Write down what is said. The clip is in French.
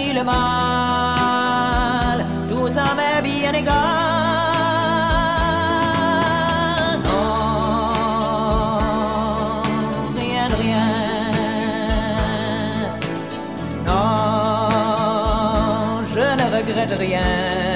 vie, le mal, tout ça m'est bien égal. Non, rien de rien. Non, je ne regrette rien.